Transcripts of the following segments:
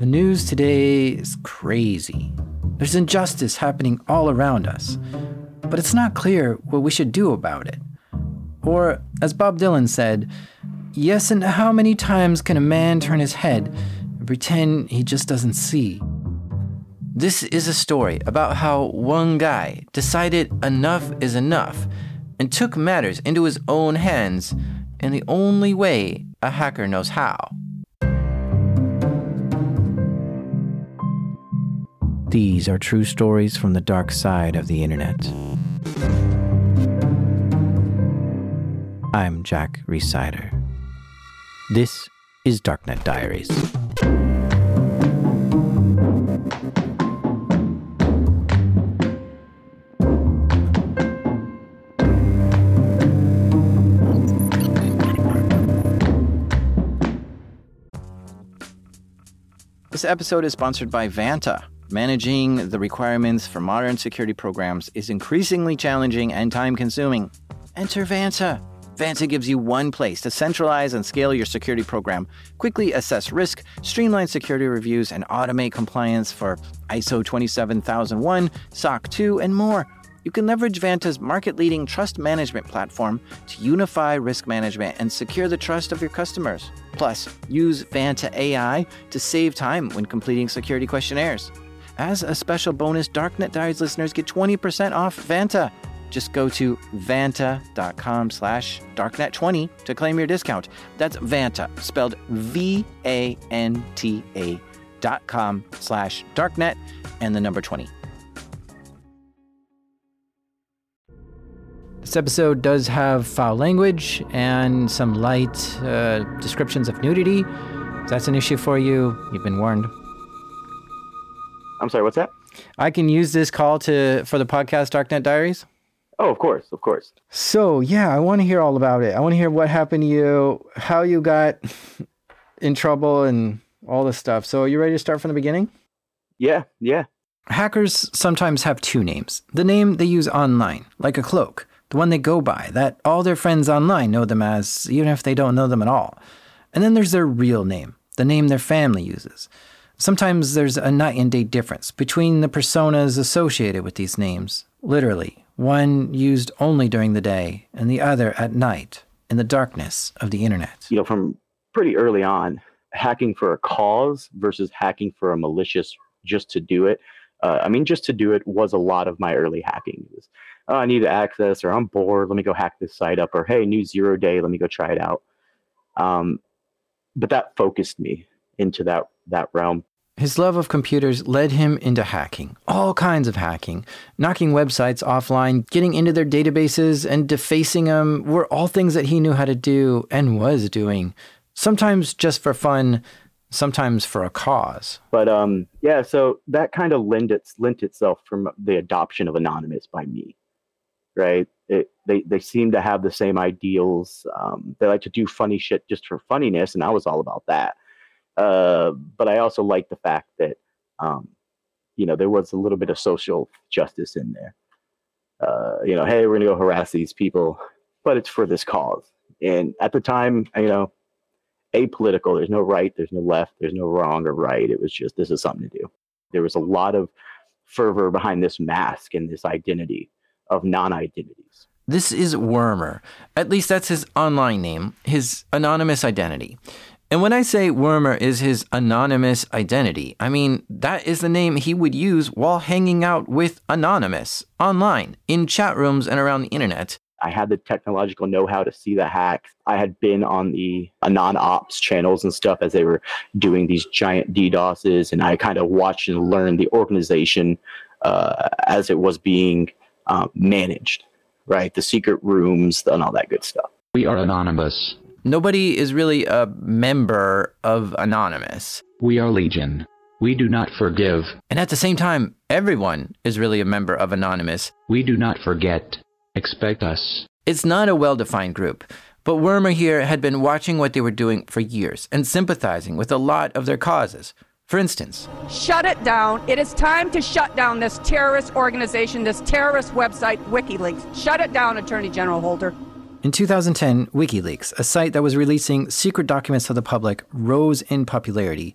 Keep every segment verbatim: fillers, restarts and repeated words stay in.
The news today is crazy. There's injustice happening all around us, but it's not clear what we should do about it. Or, as Bob Dylan said, yes, and how many times can a man turn his head and pretend he just doesn't see? This is a story about how one guy decided enough is enough and took matters into his own hands in the only way a hacker knows how. These are true stories from the dark side of the internet. I'm Jack Rhysider. This is Darknet Diaries. This episode is sponsored by Vanta. Managing the requirements for modern security programs is increasingly challenging and time-consuming. Enter Vanta. Vanta gives you one place to centralize and scale your security program, quickly assess risk, streamline security reviews, and automate compliance for I S O twenty-seven thousand one, S O C two, and more. You can leverage Vanta's market-leading trust management platform to unify risk management and secure the trust of your customers. Plus, use Vanta A I to save time when completing security questionnaires. As a special bonus, Darknet Diaries listeners get twenty percent off Vanta. Just go to vanta.com slash darknet20 to claim your discount. That's Vanta, spelled V A N T A dot com slash darknet and the number twenty. This episode does have foul language and some light uh, descriptions of nudity. If that's an issue for you, you've been warned. I'm sorry, what's that? I can use this call to for the podcast Darknet Diaries? Oh, of course, of course. So, yeah, I want to hear all about it. I want to hear what happened to you, how you got in trouble, and all this stuff. So, are you ready to start from the beginning? Yeah, yeah. Hackers sometimes have two names. The name they use online, like a cloak. The one they go by, that all their friends online know them as, even if they don't know them at all. And then there's their real name, the name their family uses. Sometimes there's a night and day difference between the personas associated with these names. Literally, one used only during the day and the other at night in the darkness of the internet. You know, from pretty early on, hacking for a cause versus hacking for a malicious just to do it. Uh, I mean, just to do it was a lot of my early hacking. It was, oh, I need access, or I'm bored, let me go hack this site up, or hey, new zero day, let me go try it out. Um, but that focused me into that that realm. His love of computers led him into hacking, all kinds of hacking. Knocking websites offline, getting into their databases, and defacing them were all things that he knew how to do and was doing. Sometimes just for fun, sometimes for a cause. But um, yeah, so that kind of lent, it, lent itself from the adoption of Anonymous by me, right? It, they, they seem to have the same ideals. Um, they like to do funny shit just for funniness, and I was all about that. Uh, but I also like the fact that, um, you know, there was a little bit of social justice in there. Uh, you know, hey, we're going to go harass these people, but it's for this cause. And at the time, you know, apolitical, there's no right, there's no left, there's no wrong or right. It was just, this is something to do. There was a lot of fervor behind this mask and this identity of non-identities. This is Wormer. At least that's his online name, his anonymous identity. And when I say Wormer is his anonymous identity, I mean that is the name he would use while hanging out with Anonymous online, in chat rooms and around the internet. I had the technological know-how to see the hacks. I had been on the Anon-Ops channels and stuff as they were doing these giant DDoSes, and I kind of watched and learned the organization uh, as it was being um, managed, right? The secret rooms and all that good stuff. We are anonymous. Nobody is really a member of Anonymous. We are Legion. We do not forgive. And at the same time, everyone is really a member of Anonymous. We do not forget. Expect us. It's not a well-defined group, but Wormer here had been watching what they were doing for years and sympathizing with a lot of their causes. For instance, shut it down. It is time to shut down this terrorist organization, this terrorist website, WikiLeaks. Shut it down, Attorney General Holder. In two thousand ten, WikiLeaks, a site that was releasing secret documents to the public, rose in popularity.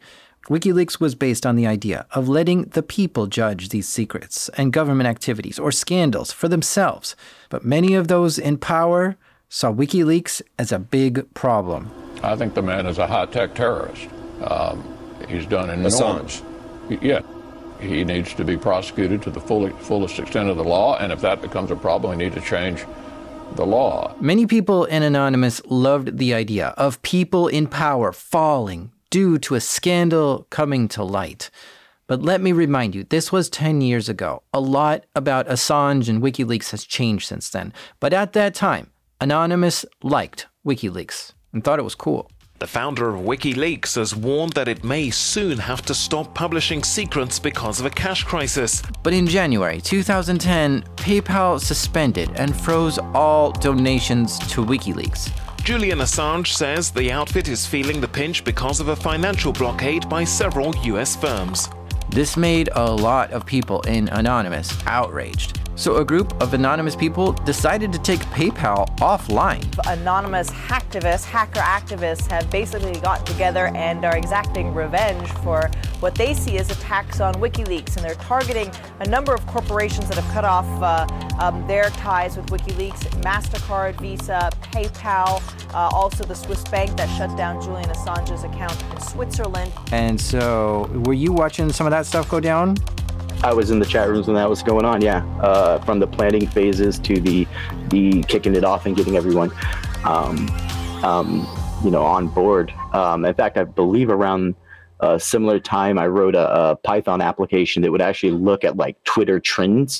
WikiLeaks was based on the idea of letting the people judge these secrets and government activities or scandals for themselves. But many of those in power saw WikiLeaks as a big problem. I think the man is a high-tech terrorist. Um, he's done enormous. Assange. Yeah. He needs to be prosecuted to the full, fullest extent of the law, and if that becomes a problem, we need to change the law. Many people in Anonymous loved the idea of people in power falling due to a scandal coming to light. But let me remind you, this was ten years ago. A lot about Assange and WikiLeaks has changed since then. But at that time, Anonymous liked WikiLeaks and thought it was cool. The founder of WikiLeaks has warned that it may soon have to stop publishing secrets because of a cash crisis. But in January two thousand ten, PayPal suspended and froze all donations to WikiLeaks. Julian Assange says the outfit is feeling the pinch because of a financial blockade by several U S firms. This made a lot of people in Anonymous outraged. So a group of anonymous people decided to take PayPal offline. Anonymous hacktivists, hacker activists have basically got together and are exacting revenge for what they see as attacks on WikiLeaks. And they're targeting a number of corporations that have cut off uh, um, their ties with WikiLeaks: MasterCard, Visa, PayPal, uh, also the Swiss bank that shut down Julian Assange's account in Switzerland. And so were you watching some of that stuff go down? I was in the chat rooms when that was going on, yeah. Uh, from the planning phases to the the kicking it off and getting everyone, um, um, you know, on board. Um, in fact, I believe around a similar time, I wrote a, a Python application that would actually look at like Twitter trends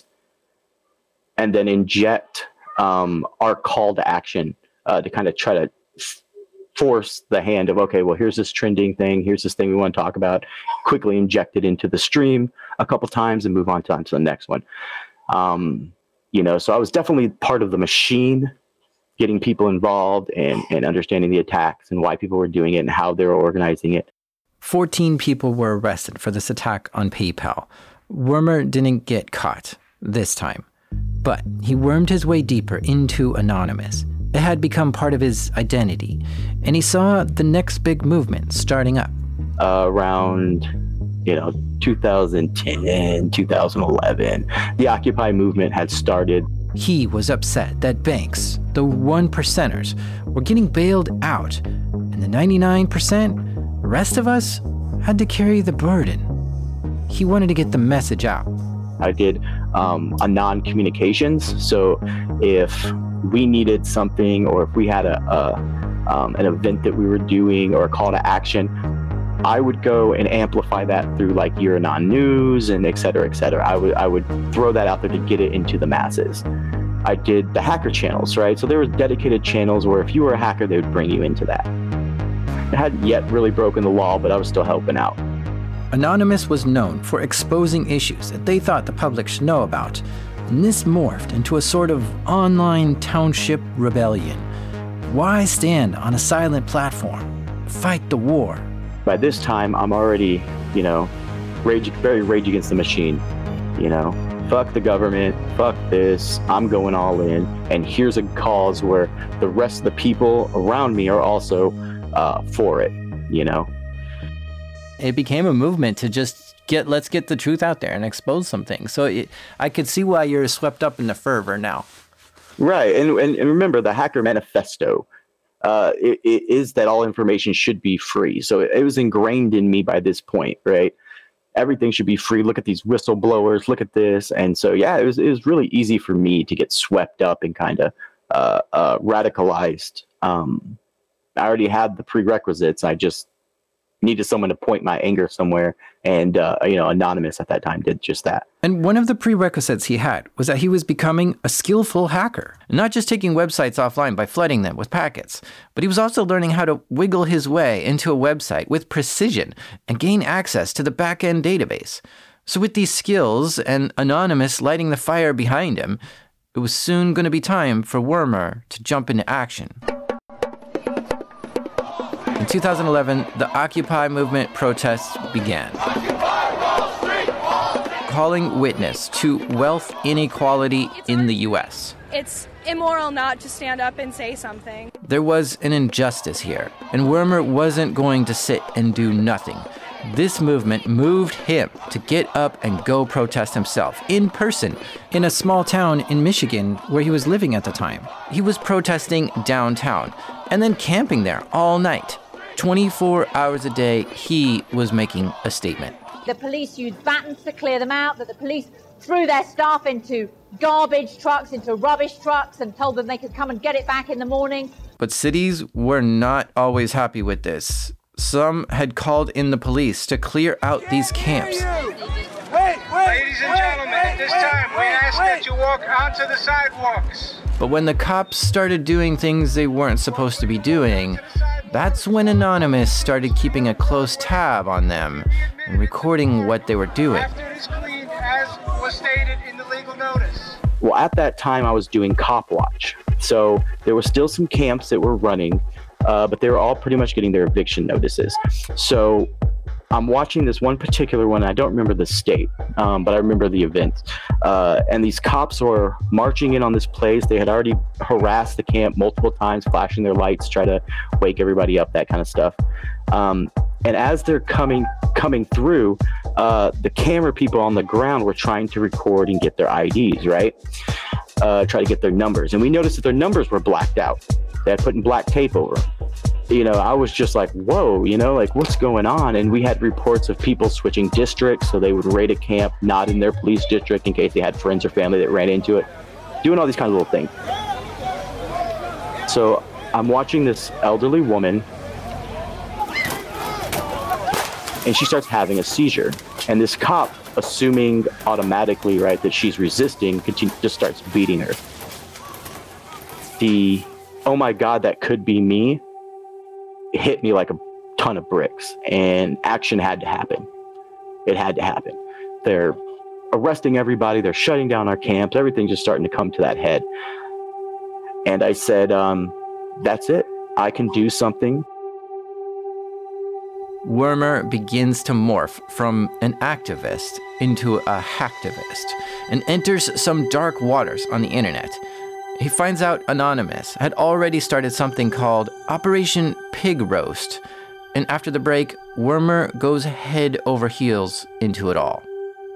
and then inject um, our call to action uh, to kind of try to f- force the hand of, okay, well, here's this trending thing. Here's this thing we want to talk about. Quickly inject it into the stream a couple times and move on to, on to the next one. Um, you know, so I was definitely part of the machine, getting people involved and, and understanding the attacks and why people were doing it and how they were organizing it. fourteen people were arrested for this attack on PayPal. Wormer didn't get caught this time, but he wormed his way deeper into Anonymous. It had become part of his identity, and he saw the next big movement starting up. Uh, around, you know, two thousand ten, two thousand eleven, the Occupy movement had started. He was upset that banks, the one percenters, were getting bailed out, and the ninety-nine percent, the rest of us, had to carry the burden. He wanted to get the message out. I did um, a non-communications, so if we needed something or if we had a, a um, an event that we were doing or a call to action, I would go and amplify that through like Uranon News and et cetera, et cetera. I would I would throw that out there to get it into the masses. I did the hacker channels, right? So there were dedicated channels where if you were a hacker, they would bring you into that. I hadn't yet really broken the law, but I was still helping out. Anonymous was known for exposing issues that they thought the public should know about, and this morphed into a sort of online township rebellion. Why stand on a silent platform? Fight the war. By this time, I'm already, you know, rage, very rage against the machine, you know. Fuck the government, fuck this, I'm going all in, and here's a cause where the rest of the people around me are also uh, for it, you know. It became a movement to just get, let's get the truth out there and expose some things. So it, I could see why you're swept up in the fervor now. Right, and, and, and remember the Hacker Manifesto uh, it, it is that all information should be free. So it, it was ingrained in me by this point, right? Everything should be free. Look at these whistleblowers, look at this. And so, yeah, it was, it was really easy for me to get swept up and kind of uh, uh, radicalized. Um, I already had the prerequisites. I just needed someone to point my anger somewhere, and uh, you know, Anonymous at that time did just that. And one of the prerequisites he had was that he was becoming a skillful hacker, not just taking websites offline by flooding them with packets, but he was also learning how to wiggle his way into a website with precision and gain access to the back-end database. So with these skills and Anonymous lighting the fire behind him, it was soon going to be time for Wormer to jump into action. In two thousand eleven, the Occupy movement protests began, calling witness to wealth inequality in the U S. It's immoral not to stand up and say something. There was an injustice here, and Wormer wasn't going to sit and do nothing. This movement moved him to get up and go protest himself, in person, in a small town in Michigan where he was living at the time. He was protesting downtown, and then camping there all night. twenty-four hours a day, he was making a statement. The police used batons to clear them out, that the police threw their staff into garbage trucks, into rubbish trucks, and told them they could come and get it back in the morning. But cities were not always happy with this. Some had called in the police to clear out these camps. Wait, wait, Ladies and wait, gentlemen, wait, at this wait, time, wait, we ask wait. that you walk onto the sidewalks. But when the cops started doing things they weren't supposed to be doing, that's when Anonymous started keeping a close tab on them and recording what they were doing. After it is cleaned, as was stated in the legal notice. Well, at that time, I was doing Cop Watch. So there were still some camps that were running, uh, but they were all pretty much getting their eviction notices. So I'm watching this one particular one. I don't remember the state, um, but I remember the event. Uh, and these cops were marching in on this place. They had already harassed the camp multiple times, flashing their lights, try to wake everybody up, that kind of stuff. Um, and as they're coming coming through, uh, the camera people on the ground were trying to record and get their I Ds, right? Uh, try to get their numbers. And we noticed that their numbers were blacked out. They had put in black tape over them. You know, I was just like, whoa, you know, like what's going on? And we had reports of people switching districts, so they would raid a camp not in their police district in case they had friends or family that ran into it, doing all these kind of little things. So I'm watching this elderly woman, and she starts having a seizure. And this cop, assuming automatically, right, that she's resisting, continue, just starts beating her. The, oh my God, that could be me, hit me like a ton of bricks, and action had to happen. It had to happen. They're arresting everybody. They're shutting down our camps. Everything's just starting to come to that head. And I said, um, that's it. I can do something. Wormer begins to morph from an activist into a hacktivist and enters some dark waters on the internet. He finds out Anonymous had already started something called Operation Pig Roast, and after the break, Wormer goes head over heels into it all.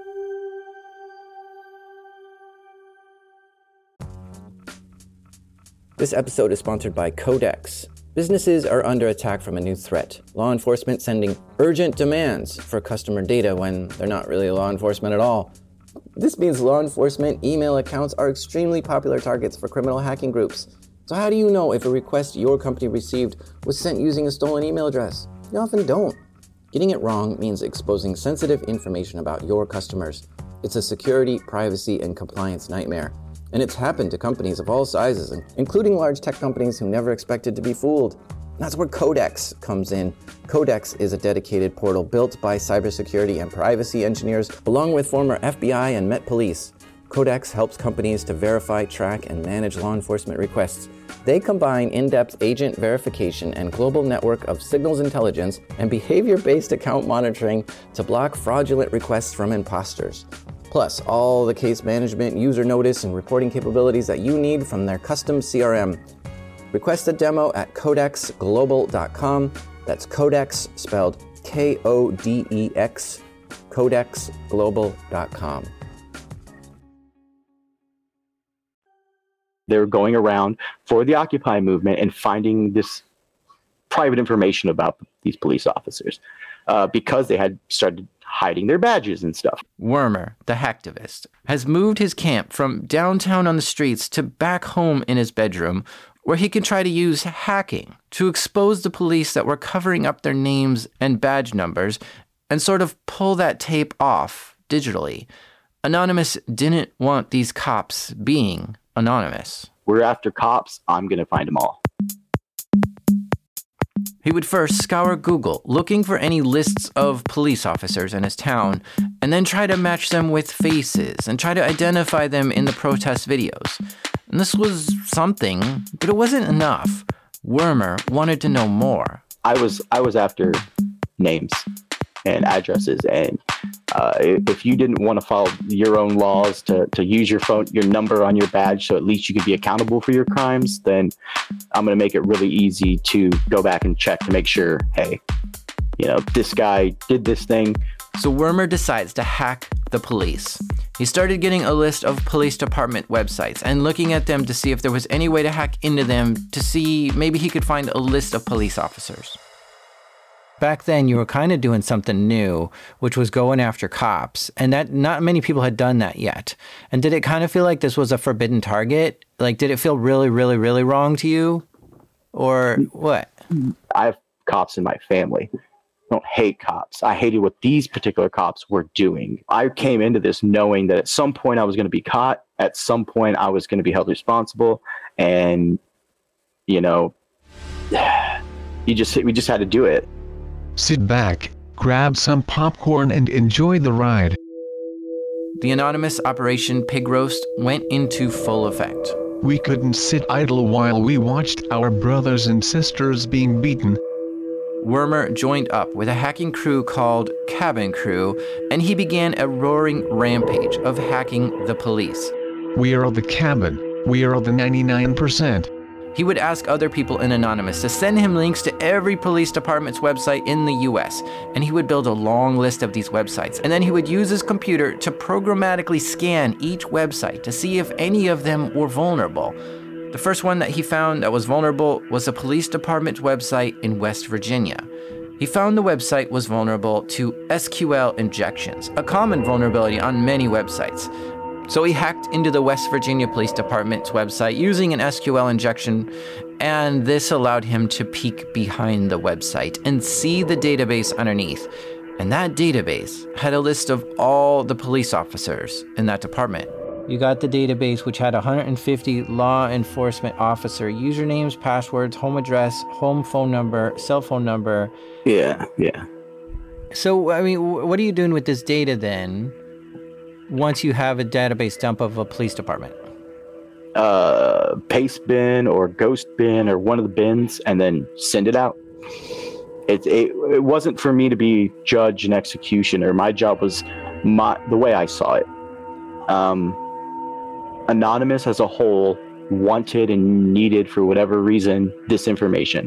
This episode is sponsored by Codex. Businesses are under attack from a new threat. Law enforcement sending urgent demands for customer data when they're not really law enforcement at all. This means law enforcement email accounts are extremely popular targets for criminal hacking groups. So how do you know if a request your company received was sent using a stolen email address? You often don't. Getting it wrong means exposing sensitive information about your customers. It's a security, privacy, and compliance nightmare. And it's happened to companies of all sizes, including large tech companies who never expected to be fooled. That's where Codex comes in. Codex is a dedicated portal built by cybersecurity and privacy engineers, along with former F B I and Met Police. Codex helps companies to verify, track, and manage law enforcement requests. They combine in-depth agent verification and global network of signals intelligence and behavior-based account monitoring to block fraudulent requests from imposters. Plus, all the case management, user notice, and reporting capabilities that you need from their custom C R M. Request a demo at codex global dot com. That's Codex, spelled K O D E X, codex global dot com. They were going around for the Occupy movement and finding this private information about these police officers uh, because they had started hiding their badges and stuff. Wormer, the hacktivist, has moved his camp from downtown on the streets to back home in his bedroom, where he can try to use hacking to expose the police that were covering up their names and badge numbers and sort of pull that tape off digitally. Anonymous didn't want these cops being anonymous. We're after cops. I'm going to find them all. He would first scour Google, looking for any lists of police officers in his town, and then try to match them with faces and try to identify them in the protest videos. And this was something, but it wasn't enough. Wormer wanted to know more. I was I was after names and addresses, and uh, if you didn't want to follow your own laws to, to use your phone, your number on your badge, so at least you could be accountable for your crimes, then I'm going to make it really easy to go back and check to make sure, hey, you know, this guy did this thing. So Wormer decides to hack the police. He started getting a list of police department websites and looking at them to see if there was any way to hack into them to see maybe he could find a list of police officers. Back then, you were kind of doing something new, which was going after cops, and that not many people had done that yet. And did it kind of feel like this was a forbidden target? Like, did it feel really, really, really wrong to you? Or what? I have cops in my family. I don't hate cops. I hated what these particular cops were doing. I came into this knowing that at some point I was going to be caught. At some point I was going to be held responsible. And, you know, you just we just had to do it. Sit back, grab some popcorn and enjoy the ride. The anonymous Operation Pig Roast went into full effect. We couldn't sit idle while we watched our brothers and sisters being beaten. Wormer joined up with a hacking crew called Cabin Crew, and he began a roaring rampage of hacking the police. We are the cabin. We are the ninety-nine percent. He would ask other people in Anonymous to send him links to every police department's website in the U S, and he would build a long list of these websites, and then he would use his computer to programmatically scan each website to see if any of them were vulnerable. The first one that he found that was vulnerable was a police department website in West Virginia. He found the website was vulnerable to S Q L injections, a common vulnerability on many websites. So he hacked into the West Virginia Police Department's website using an S Q L injection, and this allowed him to peek behind the website and see the database underneath. And that database had a list of all the police officers in that department. You got the database, which had one hundred fifty law enforcement officer usernames, passwords, home address, home phone number, cell phone number. Yeah, yeah. So, I mean, what are you doing with this data then, once you have a database dump of a police department? Uh, paste bin or ghost bin or one of the bins, and then send it out. It, it, it wasn't for me to be judge and executioner. My job was my the way I saw it. Um, Anonymous as a whole wanted and needed, for whatever reason, this information.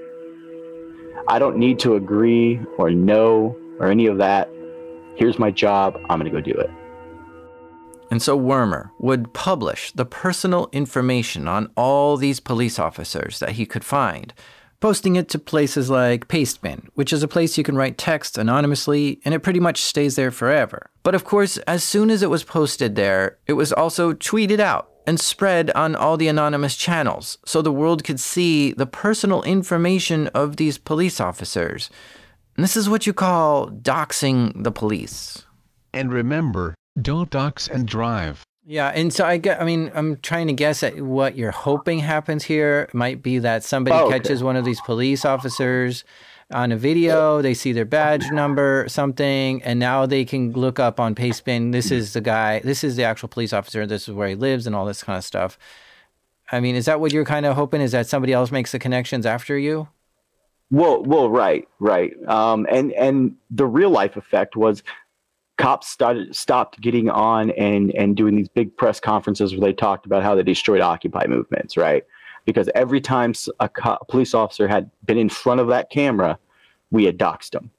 I don't need to agree or know or any of that. Here's my job. I'm going to go do it. And so Wormer would publish the personal information on all these police officers that he could find, posting it to places like Pastebin, which is a place you can write text anonymously, and it pretty much stays there forever. But of course, as soon as it was posted there, it was also tweeted out and spread on all the anonymous channels, so the world could see the personal information of these police officers. And this is what you call doxing the police. And remember, don't dox and drive. Yeah, and so I get, I mean, I'm trying to guess at what you're hoping happens here. It might be that somebody oh, okay. catches one of these police officers on a video, they see their badge number, something, and now they can look up on Pastebin, this is the guy, this is the actual police officer, this is where he lives, and all this kind of stuff. I mean, is that what you're kind of hoping, is that somebody else makes the connections after you? Well, well, right, right. Um, and, and the real life effect was cops started stopped getting on and, and doing these big press conferences where they talked about how they destroyed Occupy movements, right? Because every time a, co- a police officer had been in front of that camera, we had doxed them.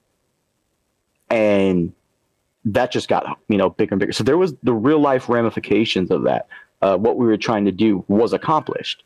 And that just got, you know, bigger and bigger. So there was the real life ramifications of that. Uh, what we were trying to do was accomplished.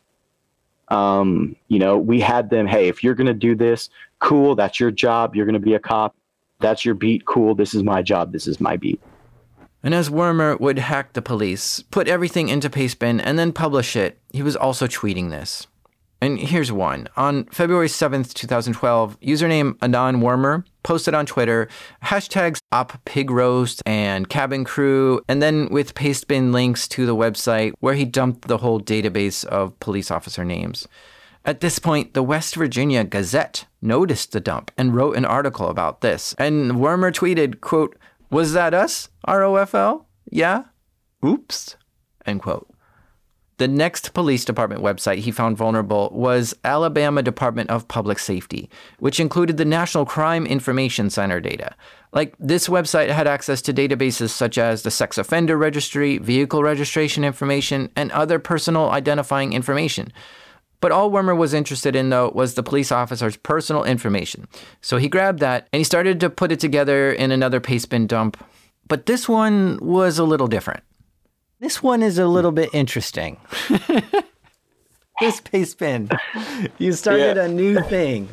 Um, you know, we had them, hey, if you're going to do this, cool, that's your job. You're going to be a cop. That's your beat. Cool. This is my job. This is my beat. And as Wormer would hack the police, put everything into Pastebin, and then publish it, he was also tweeting this. And here's one. On February seventh, twenty twelve, username Anon Wormer posted on Twitter hashtags OpPigRoast and Cabin Crew, and then with Pastebin links to the website where he dumped the whole database of police officer names. At this point, the West Virginia Gazette noticed the dump and wrote an article about this. And Wormer tweeted, quote, "Was that us? R O F L? Yeah? Oops," end quote. The next police department website he found vulnerable was Alabama Department of Public Safety, which included the National Crime Information Center data. Like, this website had access to databases such as the Sex Offender Registry, vehicle registration information, and other personal identifying information. But all Wormer was interested in, though, was the police officer's personal information. So he grabbed that and he started to put it together in another pastebin dump. But this one was a little different. This one is a little bit interesting. This pastebin. You started yeah. a new thing.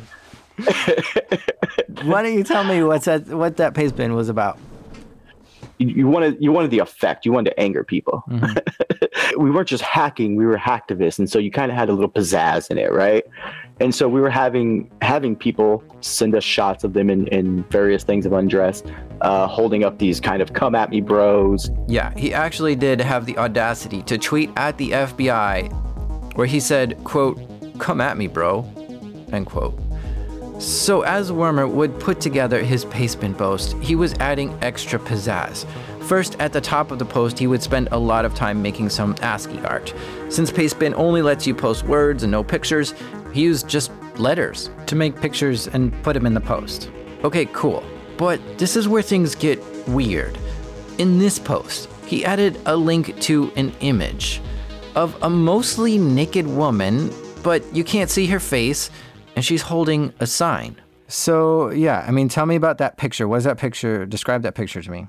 Why don't you tell me what's that, what that pastebin was about? You, you wanted you wanted the effect. You wanted to anger people. Mm-hmm. We weren't just hacking; we were hacktivists, and so you kind of had a little pizzazz in it, right? And so we were having having people send us shots of them in, in various things of undress, uh, holding up these kind of "come at me, bros." Yeah, he actually did have the audacity to tweet at the F B I, where he said, "quote Come at me, bro," end quote. So as Wormer would put together his pastebin post, he was adding extra pizzazz. First, at the top of the post, he would spend a lot of time making some ASCII art. Since Pastebin only lets you post words and no pictures, he used just letters to make pictures and put them in the post. Okay, cool. But this is where things get weird. In this post, he added a link to an image of a mostly naked woman, but you can't see her face, and she's holding a sign. So, yeah, I mean, tell me about that picture. What is that picture? Describe that picture to me.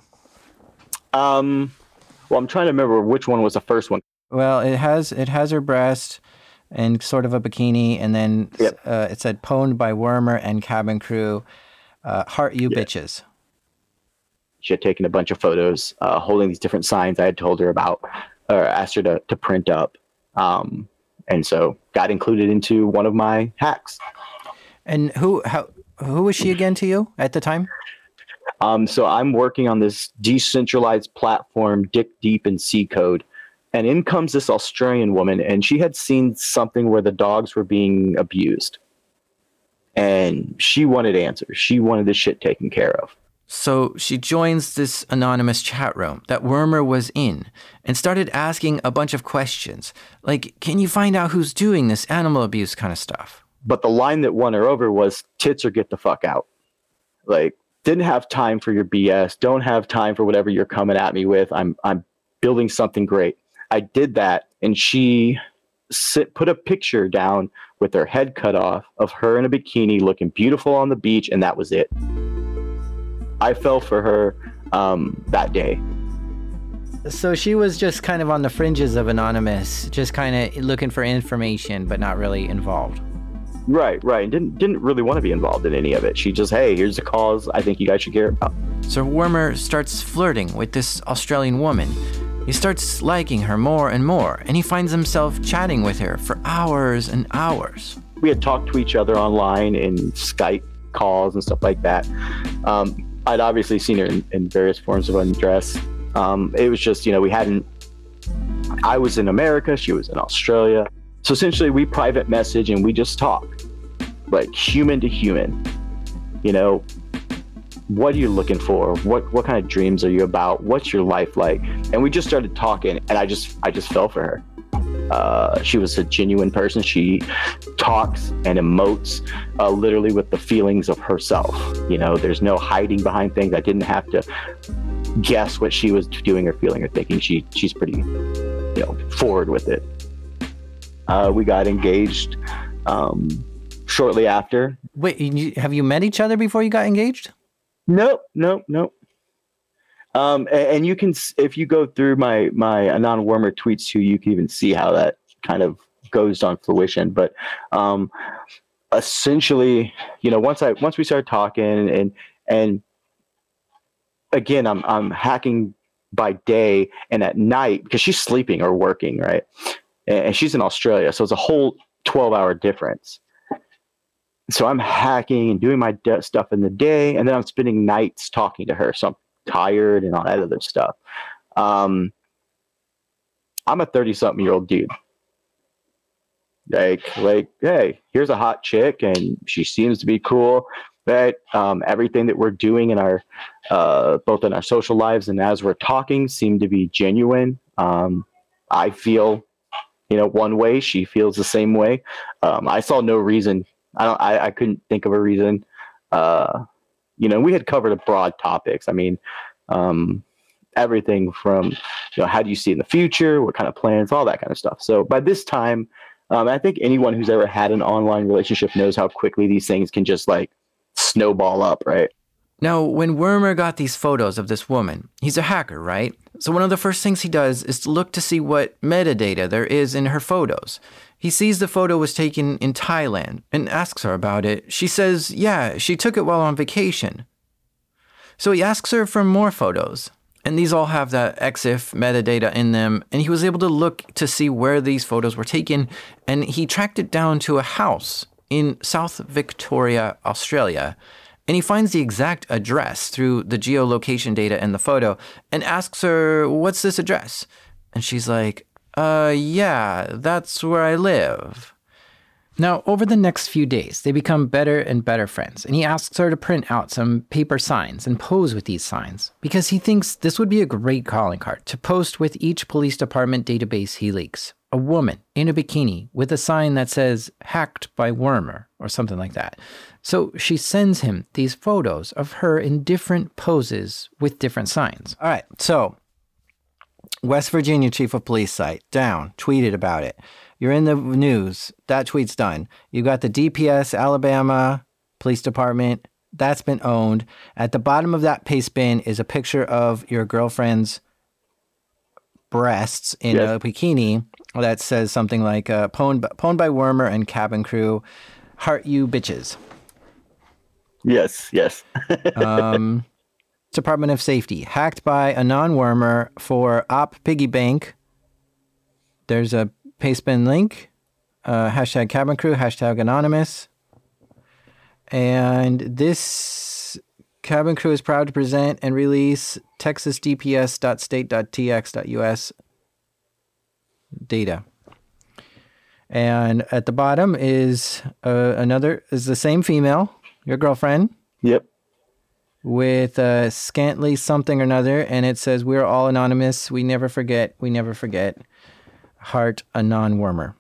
Um, well, I'm trying to remember which one was the first one. Well, it has it has her breast and sort of a bikini, and then yep. uh, it said pwned by Wormer and cabin crew. Uh, heart you yep. bitches. She had taken a bunch of photos uh, holding these different signs I had told her about, or asked her to, to print up. Um, and so got included into one of my hacks. And who how who was she again to you at the time? Um, so I'm working on this decentralized platform, Dick Deep in C Code. And in comes this Australian woman, and she had seen something where the dogs were being abused. And she wanted answers. She wanted this shit taken care of. So she joins this anonymous chat room that Wormer was in and started asking a bunch of questions. Like, can you find out who's doing this animal abuse kind of stuff? But the line that won her over was, tits or get the fuck out. Like, didn't have time for your B S. Don't have time for whatever you're coming at me with. I'm I'm building something great. I did that, and she sit, put a picture down with her head cut off of her in a bikini looking beautiful on the beach, and that was it. I fell for her um, that day. So she was just kind of on the fringes of anonymous, just kind of looking for information, but not really involved. Right, right. Didn't didn't really want to be involved in any of it. She just, hey, here's the cause I think you guys should care about. So Wormer starts flirting with this Australian woman. He starts liking her more and more, and he finds himself chatting with her for hours and hours. We had talked to each other online in Skype calls and stuff like that. Um, I'd obviously seen her in, in various forms of undress. Um, it was just, you know, we hadn't, I was in America, she was in Australia. So essentially we private message and we just talk, like human to human. You know, what are you looking for? What what kind of dreams are you about? What's your life like? And we just started talking, and I just I just fell for her. Uh, she was a genuine person. She talks and emotes uh, literally with the feelings of herself. You know, there's no hiding behind things. I didn't have to guess what she was doing or feeling or thinking. She she's pretty, you know, forward with it. Uh, we got engaged um, shortly after. Wait, you, have you met each other before you got engaged? Nope, nope, nope. Um, and, and you can, if you go through my my Anon Wormer tweets too, you can even see how that kind of goes on fruition. But um, essentially, you know, once I once we started talking, and and again, I'm I'm hacking by day and at night because she's sleeping or working, right? And she's in Australia, so it's a whole twelve hour difference. So I'm hacking and doing my de- stuff in the day, and then I'm spending nights talking to her. So I'm tired and all that other stuff. Um, I'm a thirty-something-year-old dude. Like, like, hey, here's a hot chick, and she seems to be cool. But um, everything that we're doing in our, uh, both in our social lives and as we're talking, seem to be genuine. Um, I feel, you know, one way. She feels the same way. Um, I saw no reason. I don't. I, I couldn't think of a reason. Uh, you know, we had covered broad topics. I mean, um, everything from, you know, how do you see in the future? What kind of plans? All that kind of stuff. So by this time, Um, I think anyone who's ever had an online relationship knows how quickly these things can just like snowball up, right? Now, when Wormer got these photos of this woman, he's a hacker, right? So one of the first things he does is to look to see what metadata there is in her photos. He sees the photo was taken in Thailand and asks her about it. She says, yeah, she took it while on vacation. So he asks her for more photos. And these all have that E X I F metadata in them. And he was able to look to see where these photos were taken. And he tracked it down to a house in South Victoria, Australia. And he finds the exact address through the geolocation data in the photo and asks her, what's this address? And she's like, uh, yeah, that's where I live. Now, over the next few days, they become better and better friends, and he asks her to print out some paper signs and pose with these signs, because he thinks this would be a great calling card to post with each police department database he leaks. A woman in a bikini with a sign that says, hacked by Wormer, or something like that. So she sends him these photos of her in different poses with different signs. All right, so West Virginia Chief of Police site, down, tweeted about it. You're in the news. That tweet's done. You got the D P S Alabama Police Department. That's been owned. At the bottom of that paste bin is a picture of your girlfriend's breasts in yes. a bikini that says something like, uh, pwned, pwned by Wormer and cabin crew. Heart you bitches. Yes, yes. um, Department of Safety. Hacked by a non-Wormer for Op Piggy Bank. There's a Pastebin link, uh, hashtag cabin crew, hashtag anonymous. And this cabin crew is proud to present and release texas d p s dot state dot t x dot u s data. And at the bottom is uh, another, is the same female, your girlfriend. Yep. With uh, scantly something or another, and it says, we're all anonymous, we never forget, we never forget. Heart a non-Wormer.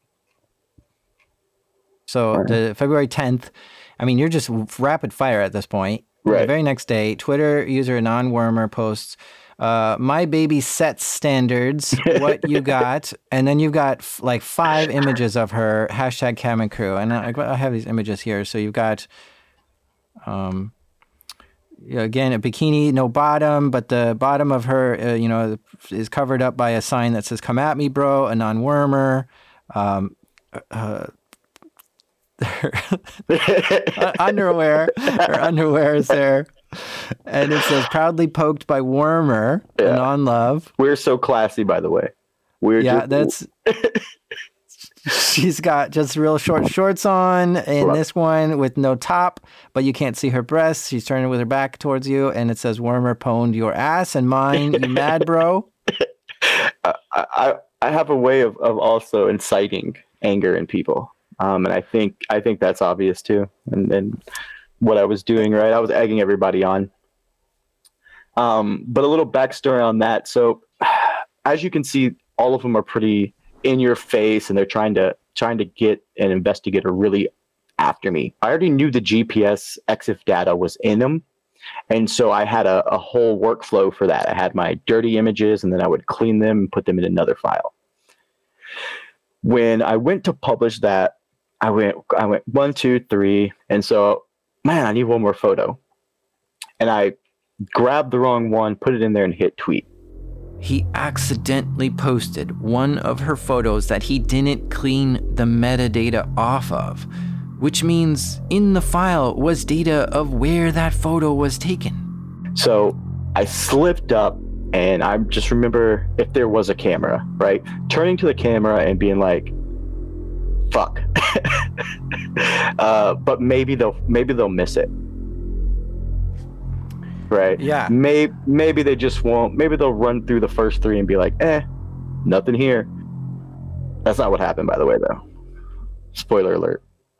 So right. the February tenth, I mean, you're just rapid fire at this point. Right. The very next day, Twitter user non-Wormer posts, uh, my baby sets standards, what you got, and then you've got f- like five images of her, hashtag cabin crew. And I, I have these images here. So you've got, um, again, a bikini, no bottom, but the bottom of her, uh, you know, is covered up by a sign that says, come at me, bro, a non-Wormer. Um, uh, her underwear, her underwear is there. And it says, proudly poked by Wormer, yeah. a non-love. We're so classy, by the way. We're yeah, just... that's... She's got just real short shorts on in this one with no top, but you can't see her breasts. She's turning with her back towards you, and it says, Wormer pwned your ass and mine. You mad, bro? I, I I have a way of, of also inciting anger in people. Um, and I think I think that's obvious, too. And, and what I was doing, right? I was egging everybody on. Um, but a little backstory on that. So as you can see, all of them are pretty in your face, and they're trying to trying to get an investigator really after me. I already knew the G P S E X I F data was in them, and so I had a, a whole workflow for that. I had my dirty images, and then I would clean them and put them in another file. When I went to publish that, I went I went one, two, three, and so man, I need one more photo, and I grabbed the wrong one, put it in there, and hit tweet. He accidentally posted one of her photos that he didn't clean the metadata off of, which means in the file was data of where that photo was taken. So I slipped up, and I just remember, if there was a camera, right, turning to the camera and being like, fuck. uh, but maybe they'll maybe they'll miss it. Right. Yeah. Maybe maybe they just won't. Maybe they'll run through the first three and be like, "Eh, nothing here." That's not what happened, by the way, though. Spoiler alert.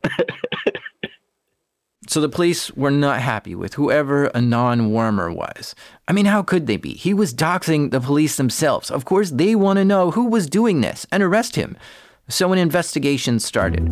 So the police were not happy with whoever a non-Wormer was. I mean, how could they be? He was doxing the police themselves. Of course, they want to know who was doing this and arrest him. So an investigation started.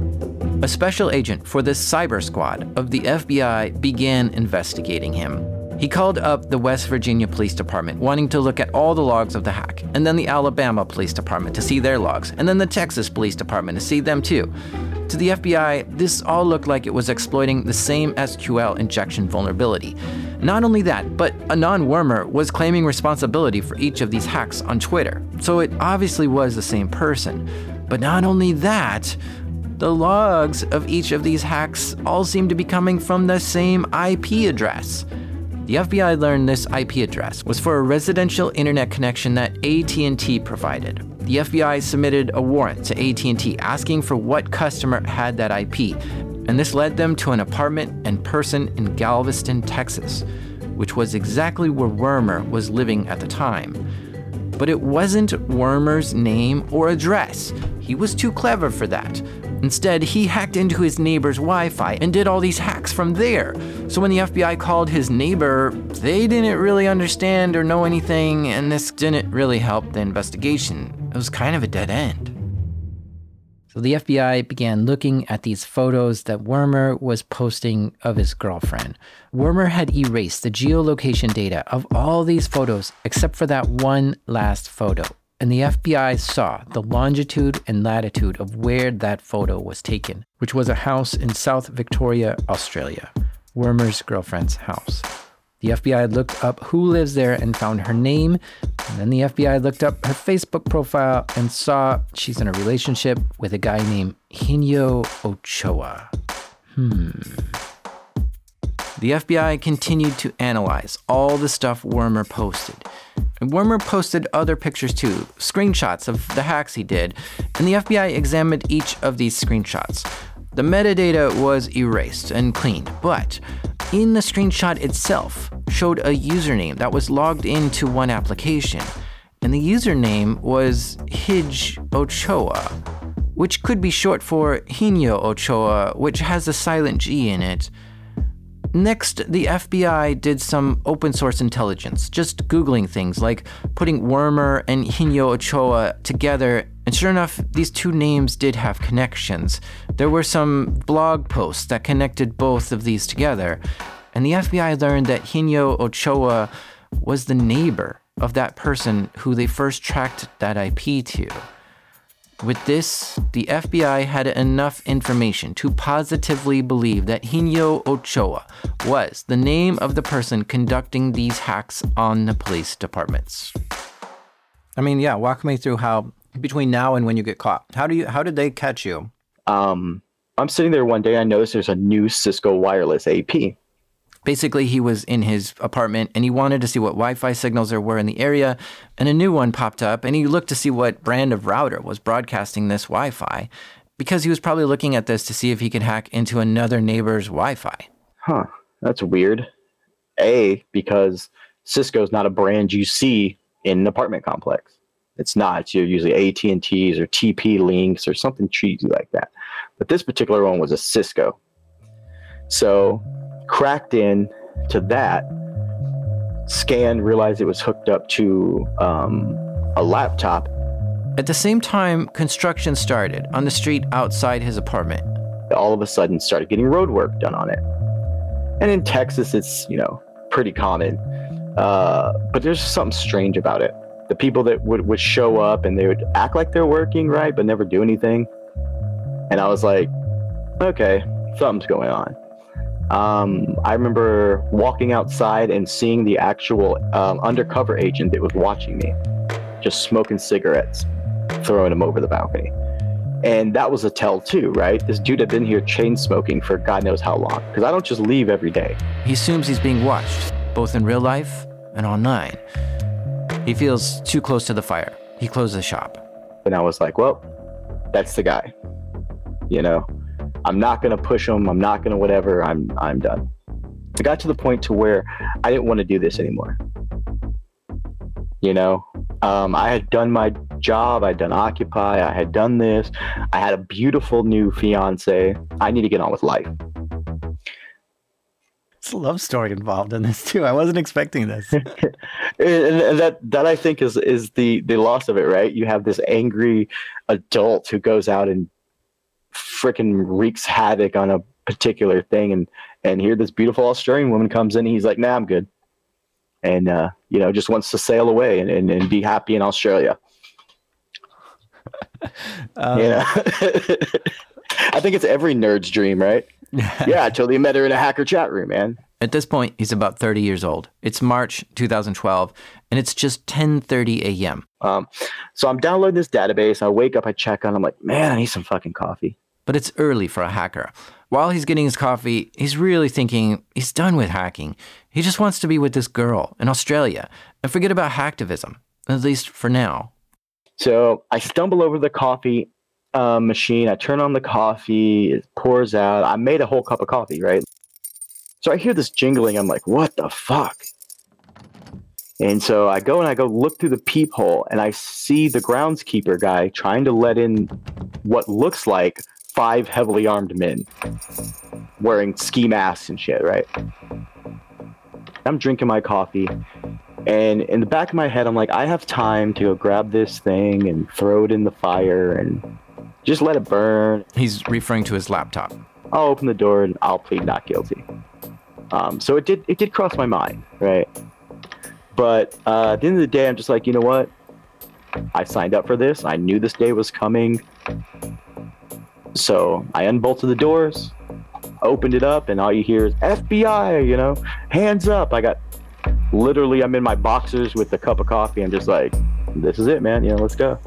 A special agent for the cyber squad of the F B I began investigating him. He called up the West Virginia Police Department, wanting to look at all the logs of the hack, and then the Alabama Police Department to see their logs, and then the Texas Police Department to see them too. To the F B I, this all looked like it was exploiting the same S Q L injection vulnerability. Not only that, but Anon Wormer was claiming responsibility for each of these hacks on Twitter, so it obviously was the same person. But not only that, the logs of each of these hacks all seem to be coming from the same I P address. The F B I learned this I P address was for a residential internet connection that A T and T provided. The F B I submitted a warrant to A T and T asking for what customer had that I P, and this led them to an apartment and person in Galveston, Texas, which was exactly where Wormer was living at the time. But it wasn't Wormer's name or address. He was too clever for that. Instead, he hacked into his neighbor's Wi-Fi and did all these hacks from there. So when the F B I called his neighbor, they didn't really understand or know anything, and this didn't really help the investigation. It was kind of a dead end. So the F B I began looking at these photos that Wormer was posting of his girlfriend. Wormer had erased the geolocation data of all these photos except for that one last photo. And the F B I saw the longitude and latitude of where that photo was taken, which was a house in South Victoria, Australia, Wormer's girlfriend's house. The F B I looked up who lives there and found her name. And then the F B I looked up her Facebook profile and saw she's in a relationship with a guy named Hinyo Ochoa. Hmm. The F B I continued to analyze all the stuff Wormer posted. And Wormer posted other pictures too, screenshots of the hacks he did, and the F B I examined each of these screenshots. The metadata was erased and cleaned, but in the screenshot itself showed a username that was logged into one application, and the username was Hidge Ochoa, which could be short for Hinyo Ochoa, which has a silent G in it. Next, the F B I did some open source intelligence, just Googling things like putting Wormer and Hinyo Ochoa together, and sure enough, these two names did have connections. There were some blog posts that connected both of these together, and the F B I learned that Hinyo Ochoa was the neighbor of that person who they first tracked that I P to. With this, the F B I had enough information to positively believe that Hinyo Ochoa was the name of the person conducting these hacks on the police departments. I mean, yeah, walk me through how, between now and when you get caught, how do you, how did they catch you? Um, I'm sitting there one day, I noticed there's a new Cisco wireless A P. Basically, he was in his apartment and he wanted to see what Wi-Fi signals there were in the area, and a new one popped up, and he looked to see what brand of router was broadcasting this Wi-Fi, because he was probably looking at this to see if he could hack into another neighbor's Wi-Fi. Huh, that's weird. A, because Cisco's not a brand you see in an apartment complex. It's not. It's usually A T and T's or T P-Links or something cheesy like that. But this particular one was a Cisco. So cracked in to that, scanned, realized it was hooked up to um, a laptop. At the same time, construction started on the street outside his apartment. All of a sudden started getting road work done on it. And in Texas, it's, you know, pretty common. Uh, but there's something strange about it. The people that would, would show up and they would act like they're working, right, but never do anything. And I was like, okay, something's going on. Um, I remember walking outside and seeing the actual um, undercover agent that was watching me, just smoking cigarettes, throwing them over the balcony. And that was a tell too, right? This dude had been here chain smoking for God knows how long, because I don't just leave every day. He assumes he's being watched, both in real life and online. He feels too close to the fire. He closed the shop. And I was like, well, that's the guy, you know? I'm not going to push him. I'm not going to whatever. I'm I'm done. I got to the point to where I didn't want to do this anymore. You know, um, I had done my job. I'd done Occupy. I had done this. I had a beautiful new fiance. I need to get on with life. It's a love story involved in this too. I wasn't expecting this. and, and that that I think is is the the loss of it, right? You have this angry adult who goes out and freaking wreaks havoc on a particular thing, and and here this beautiful Australian woman comes in and he's like, nah, I'm good. and uh, you know, just wants to sail away and, and, and be happy in Australia. Um, yeah, I think it's every nerd's dream, right? Yeah, I totally met her in a hacker chat room, man. At this point, he's about thirty years old. It's March two thousand twelve, and it's just ten thirty a.m. Um, so I'm downloading this database. I wake up, I check on. I'm like, man, I need some fucking coffee. But it's early for a hacker. While he's getting his coffee, he's really thinking he's done with hacking. He just wants to be with this girl in Australia and forget about hacktivism, at least for now. So I stumble over the coffee uh, machine. I turn on the coffee. It pours out. I made a whole cup of coffee, right? So I hear this jingling. I'm like, what the fuck? And so I go and I go look through the peephole, and I see the groundskeeper guy trying to let in what looks like five heavily armed men wearing ski masks and shit, right? I'm drinking my coffee, and in the back of my head, I'm like, I have time to go grab this thing and throw it in the fire and just let it burn. He's referring to his laptop. I'll open the door and I'll plead not guilty. Um, so it did it did cross my mind, right? But uh, at the end of the day, I'm just like, you know what? I signed up for this. I knew this day was coming. So I unbolted the doors, opened it up, and all you hear is F B I, you know, hands up. I got, literally, I'm in my boxers with a cup of coffee. I'm just like, this is it, man. You know, let's go.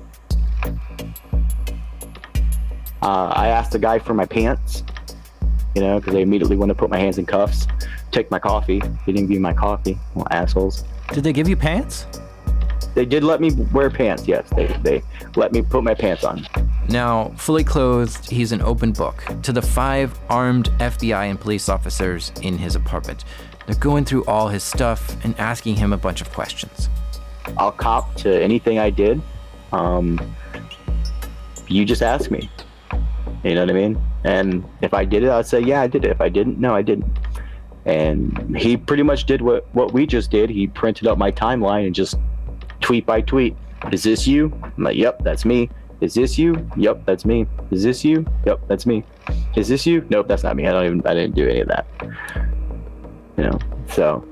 Uh, I asked the guy for my pants, you know, because they immediately want to put my hands in cuffs, take my coffee. They didn't give me my coffee. Well, assholes. Did they give you pants? They did let me wear pants, yes. They they let me put my pants on. Now, fully clothed, he's an open book to the five armed F B I and police officers in his apartment. They're going through all his stuff and asking him a bunch of questions. I'll cop to anything I did. Um, you just ask me. You know what I mean? And if I did it, I'd say, yeah, I did it. If I didn't, no, I didn't. And he pretty much did what, what we just did. He printed up my timeline and just tweet by tweet. Is this you? I'm like, yep, that's me. Is this you? Yep, that's me. Is this you? Yep, that's me. Is this you? Nope, that's not me. I don't even, I didn't do any of that. You know, so.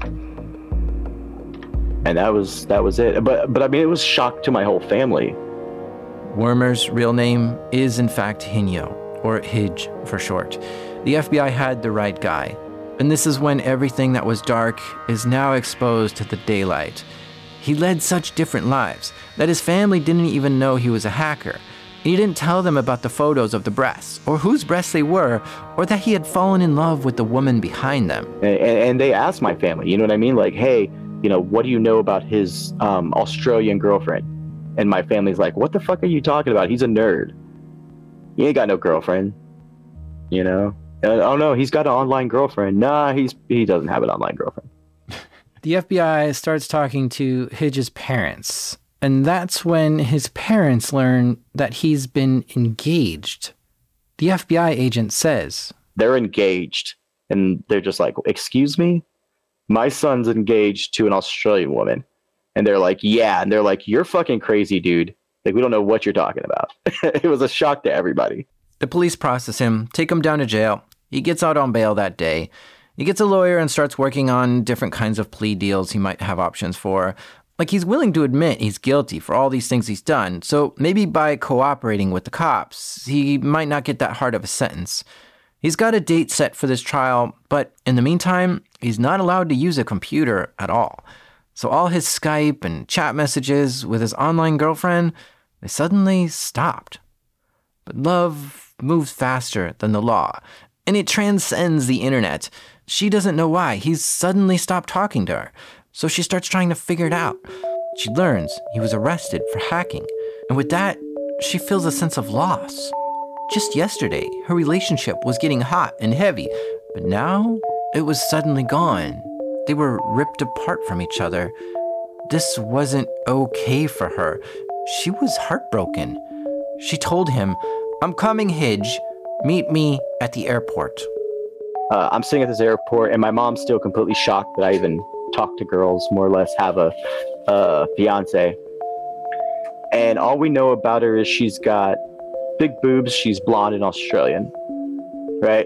And that was, that was it. But, but I mean, it was shock to my whole family. Wormer's real name is in fact Hinyo, or Hidge for short. The F B I had the right guy. And this is when everything that was dark is now exposed to the daylight. He led such different lives that his family didn't even know he was a hacker. He didn't tell them about the photos of the breasts, or whose breasts they were, or that he had fallen in love with the woman behind them. And, and they asked my family, you know what I mean? Like, hey, you know, what do you know about his um, Australian girlfriend? And my family's like, what the fuck are you talking about? He's a nerd. He ain't got no girlfriend, you know? And, oh no, he's got an online girlfriend. Nah, he's he doesn't have an online girlfriend. The F B I starts talking to Hidge's parents, and that's when his parents learn that he's been engaged. The F B I agent says, they're engaged, and they're just like, excuse me? My son's engaged to an Australian woman. And they're like, yeah. And they're like, you're fucking crazy, dude. Like, we don't know what you're talking about. It was a shock to everybody. The police process him, take him down to jail. He gets out on bail that day. He gets a lawyer and starts working on different kinds of plea deals he might have options for. Like, he's willing to admit he's guilty for all these things he's done. So maybe by cooperating with the cops, he might not get that hard of a sentence. He's got a date set for this trial, but in the meantime, he's not allowed to use a computer at all. So all his Skype and chat messages with his online girlfriend, they suddenly stopped. But love moves faster than the law, and it transcends the internet. She doesn't know why. He's suddenly stopped talking to her, so she starts trying to figure it out. She learns he was arrested for hacking, and with that, she feels a sense of loss. Just yesterday, her relationship was getting hot and heavy, but now it was suddenly gone. They were ripped apart from each other. This wasn't okay for her. She was heartbroken. She told him, I'm coming, Hidge. Meet me at the airport. Uh, I'm sitting at this airport, and my mom's still completely shocked that I even talk to girls, more or less have a uh, fiance. And all we know about her is she's got big boobs, she's blonde and Australian, right?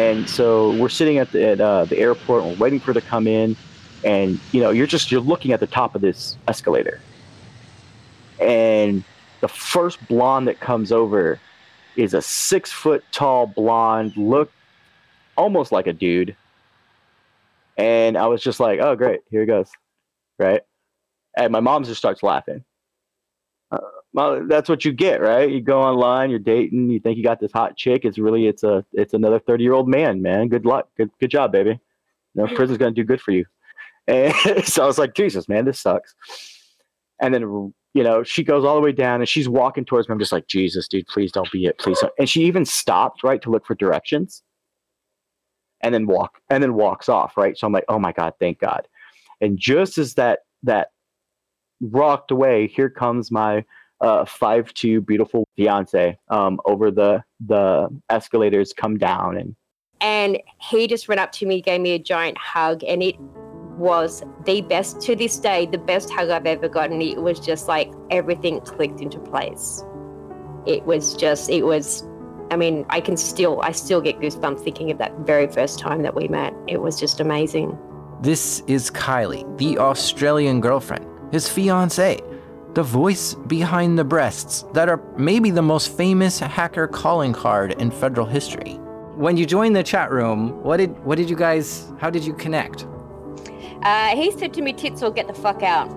And so we're sitting at the at, uh, the airport, and we're waiting for her to come in, and you know, you're just you're looking at the top of this escalator, and the first blonde that comes over is a six foot tall blonde, look almost like a dude. And I was just like, oh great, here it goes, right? And my mom just starts laughing. Uh, well, that's what you get, right? You go online, you're dating, you think you got this hot chick. It's really, it's a, it's another thirty year old man, man. Good luck. Good, good job, baby. You know, prison's going to do good for you. And so I was like, Jesus, man, this sucks. And then, you know, she goes all the way down and she's walking towards me. I'm just like, Jesus, dude, please don't be it. Please don't. And she even stopped, right, to look for directions and then walk and then walks off. Right. So I'm like, oh my God, thank God. And just as that, that rocked away, here comes my uh, five two beautiful fiance um, over the, the escalators, come down. And, and he just ran up to me, gave me a giant hug, and it was the best, to this day, the best hug I've ever gotten. It was just like everything clicked into place. It was just, it was, I mean, I can still, I still get goosebumps thinking of that very first time that we met. It was just amazing. This is Kylie, the Australian girlfriend, his fiancée, the voice behind the breasts that are maybe the most famous hacker calling card in federal history. When you joined the chat room, what did what did you guys, how did you connect? Uh, he said to me, tits or get the fuck out.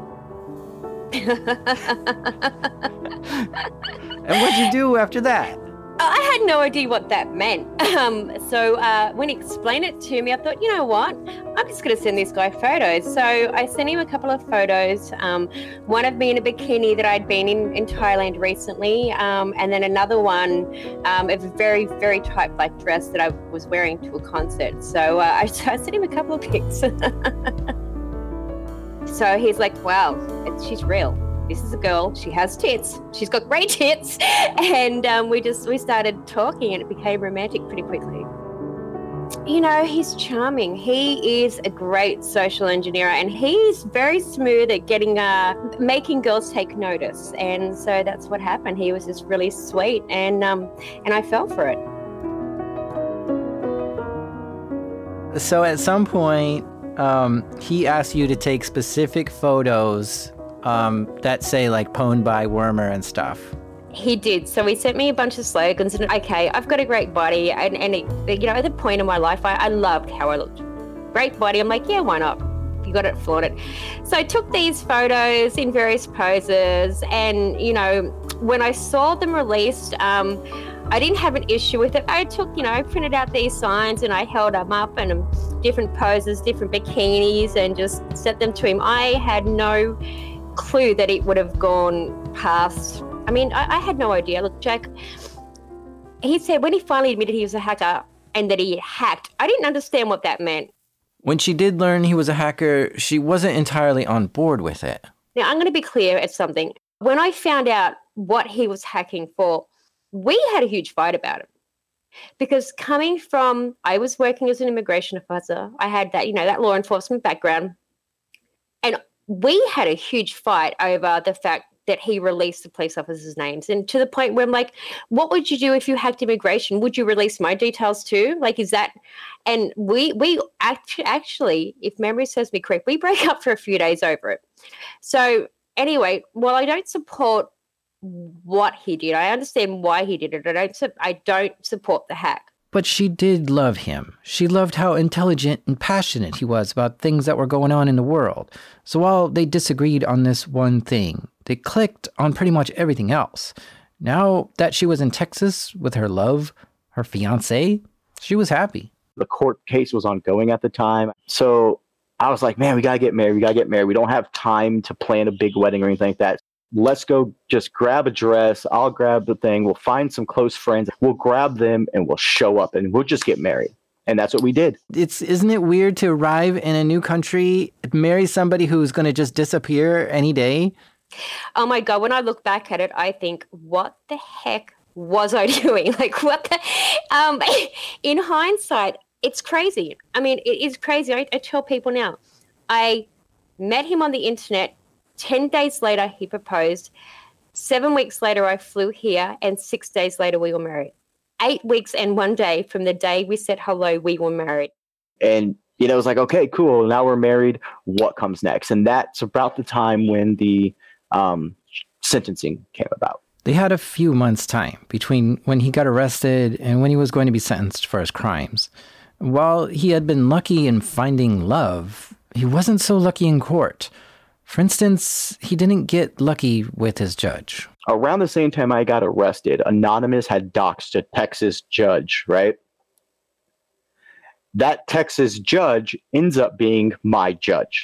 And what'd you do after that? I had no idea what that meant. Um, so uh, when he explained it to me, I thought, you know what? I'm just going to send this guy photos. So I sent him a couple of photos. Um, one of me in a bikini that I'd been in, in Thailand recently. Um, and then another one um, of a very, very tight black dress that I was wearing to a concert. So uh, I, I sent him a couple of pics. So he's like, wow, it's, she's real. This is a girl, she has tits, she's got great tits. And um, we just, we started talking and it became romantic pretty quickly. You know, he's charming. He is a great social engineer and he's very smooth at getting, uh, making girls take notice. And so that's what happened. He was just really sweet and, um, and I fell for it. So at some point, um, he asked you to take specific photos Um, that say like pwned by Wormer and stuff. He did. So he sent me a bunch of slogans and okay, I've got a great body and, and it, you know, at the point in my life, I, I loved how I looked. Great body. I'm like, yeah, why not? You got it, flaunt it. So I took these photos in various poses and, you know, when I saw them released, um, I didn't have an issue with it. I took, you know, I printed out these signs and I held them up and um, different poses, different bikinis and just sent them to him. I had no clue that it would have gone past. I mean, I, I had no idea. Look, Jack, he said when he finally admitted he was a hacker and that he hacked, I didn't understand what that meant. When she did learn he was a hacker, she wasn't entirely on board with it. Now, I'm going to be clear at something. When I found out what he was hacking for, we had a huge fight about it. Because coming from, I was working as an immigration officer. I had that, you know, that law enforcement background. And we had a huge fight over the fact that he released the police officers' names. And to the point where I'm like, what would you do if you hacked immigration? Would you release my details too? Like, is that, and we, we act, actually, if memory serves me correct, we break up for a few days over it. So anyway, while I don't support what he did, I understand why he did it. I don't, I don't support the hack. But she did love him. She loved how intelligent and passionate he was about things that were going on in the world. So while they disagreed on this one thing, they clicked on pretty much everything else. Now that she was in Texas with her love, her fiancé, she was happy. The court case was ongoing at the time. So I was like, man, we got to get married. We got to get married. We don't have time to plan a big wedding or anything like that. Let's go just grab a dress. I'll grab the thing. We'll find some close friends. We'll grab them and we'll show up and we'll just get married. And that's what we did. It's isn't it weird to arrive in a new country, marry somebody who's going to just disappear any day? Oh my God. When I look back at it, I think, what the heck was I doing? Like what the, um, in hindsight, it's crazy. I mean, it is crazy. I, I tell people now, I met him on the internet. ten days later, he proposed. Seven weeks later, I flew here. And six days later, we were married. eight weeks and one day from the day we said hello, we were married. And, you know, it was like, okay, cool. Now we're married. What comes next? And that's about the time when the um, sentencing came about. They had a few months' time between when he got arrested and when he was going to be sentenced for his crimes. While he had been lucky in finding love, he wasn't so lucky in court. For instance, he didn't get lucky with his judge. Around the same time I got arrested, Anonymous had doxed a Texas judge, right? That Texas judge ends up being my judge.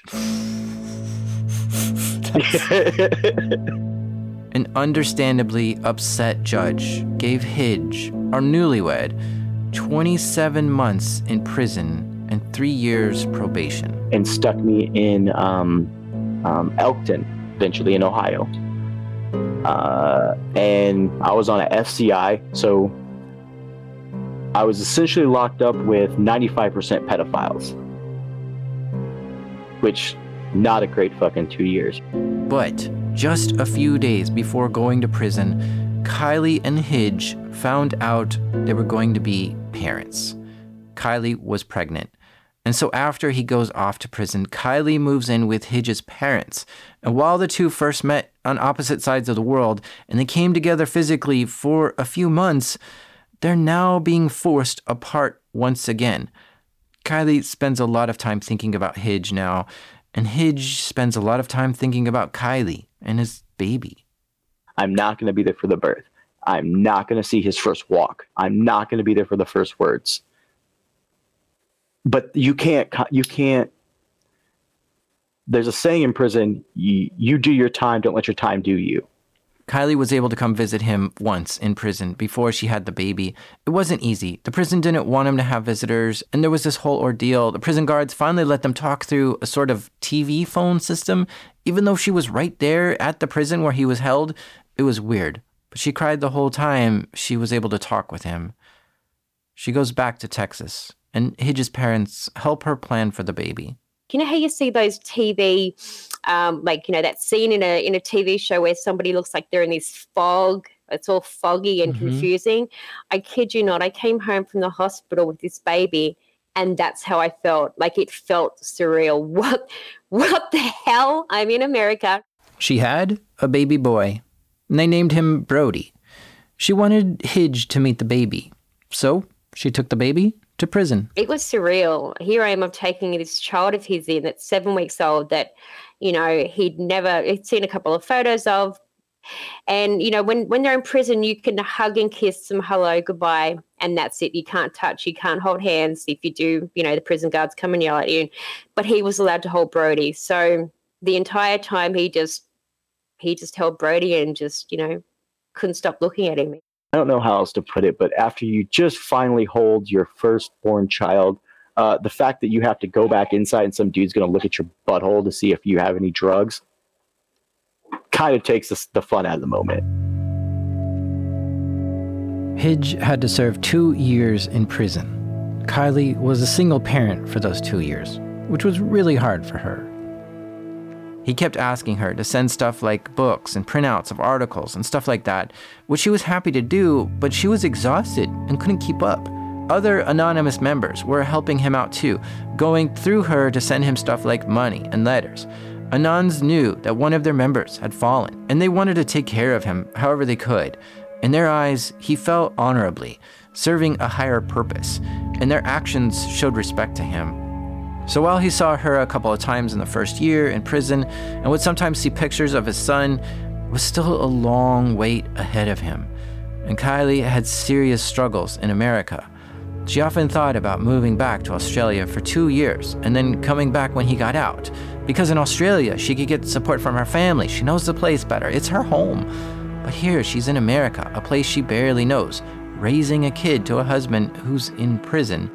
An understandably upset judge gave Hidge, our newlywed, twenty-seven months in prison and three years probation. And stuck me in um, um, Elkton, eventually in Ohio. Uh, and I was on an F C I, so I was essentially locked up with ninety-five percent pedophiles. Which, not a great fucking two years. But just a few days before going to prison, Kylie and Hidge found out they were going to be parents. Kylie was pregnant. And so after he goes off to prison, Kylie moves in with Hidge's parents. And while the two first met on opposite sides of the world and they came together physically for a few months, they're now being forced apart once again. Kylie spends a lot of time thinking about Hidge now, and Hidge spends a lot of time thinking about Kylie and his baby. I'm not going to be there for the birth. I'm not going to see his first walk. I'm not going to be there for the first words. But you can't, you can't, there's a saying in prison, you, you do your time, don't let your time do you. Kylie was able to come visit him once in prison before she had the baby. It wasn't easy. The prison didn't want him to have visitors, and there was this whole ordeal. The prison guards finally let them talk through a sort of T V phone system. Even though she was right there at the prison where he was held, it was weird. But she cried the whole time she was able to talk with him. She goes back to Texas, and Hidge's parents help her plan for the baby. You know how you see those T V, um, like, you know, that scene in a in a T V show where somebody looks like they're in this fog, it's all foggy and mm-hmm. confusing. I kid you not, I came home from the hospital with this baby and that's how I felt. Like, it felt surreal. What, what the hell? I'm in America. She had a baby boy, and they named him Brody. She wanted Hidge to meet the baby, so she took the baby to prison. It was surreal. Here I am, I'm taking this child of his in that's seven weeks old that, you know, he'd never, he'd seen a couple of photos of. And, you know, when, when they're in prison, you can hug and kiss them, hello, goodbye, and that's it. You can't touch, you can't hold hands. If you do, you know, the prison guards come and yell at you. But he was allowed to hold Brody. So the entire time he just, he just held Brody and just, you know, couldn't stop looking at him. I don't know how else to put it, but after you just finally hold your firstborn child, uh, the fact that you have to go back inside and some dude's going to look at your butthole to see if you have any drugs kind of takes the, the fun out of the moment. Hidge had to serve two years in prison. Kylie was a single parent for those two years, which was really hard for her. He kept asking her to send stuff like books and printouts of articles and stuff like that, which she was happy to do, but she was exhausted and couldn't keep up. Other anonymous members were helping him out too, going through her to send him stuff like money and letters. Anons knew that one of their members had fallen, and they wanted to take care of him however they could. In their eyes, he fell honorably, serving a higher purpose, and their actions showed respect to him. So while he saw her a couple of times in the first year in prison and would sometimes see pictures of his son, it was still a long wait ahead of him. And Kylie had serious struggles in America. She often thought about moving back to Australia for two years and then coming back when he got out. Because in Australia, she could get support from her family. She knows the place better. It's her home. But here, she's in America, a place she barely knows, raising a kid to a husband who's in prison.